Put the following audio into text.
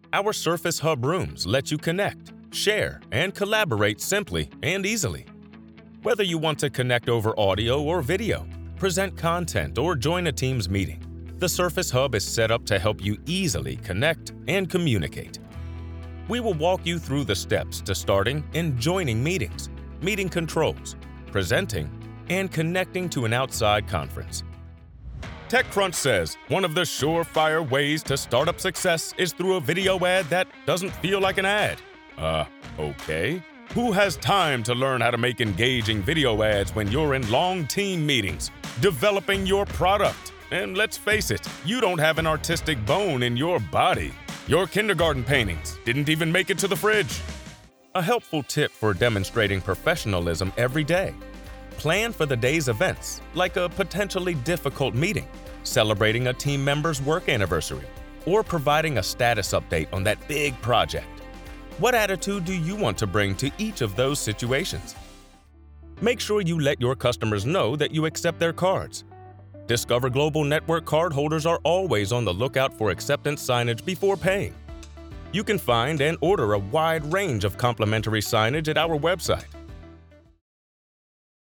Our Surface Hub rooms let you connect, share, and collaborate simply and easily. Whether you want to connect over audio or video, present content, or join a Teams meeting, the Surface Hub is set up to help you easily connect and communicate. We will walk you through the steps to starting and joining meetings, meeting controls, presenting, and connecting to an outside conference. TechCrunch says one of the surefire ways to startup success is through a video ad that doesn't feel like an ad. Okay. Who has time to learn how to make engaging video ads when you're in long team meetings, developing your product? And let's face it, you don't have an artistic bone in your body. Your kindergarten paintings didn't even make it to the fridge. A helpful tip for demonstrating professionalism every day. Plan for the day's events, like a potentially difficult meeting, celebrating a team member's work anniversary, or providing a status update on that big project. What attitude do you want to bring to each of those situations? Make sure you let your customers know that you accept their cards. Discover Global Network cardholders are always on the lookout for acceptance signage before paying. You can find and order a wide range of complimentary signage at our website,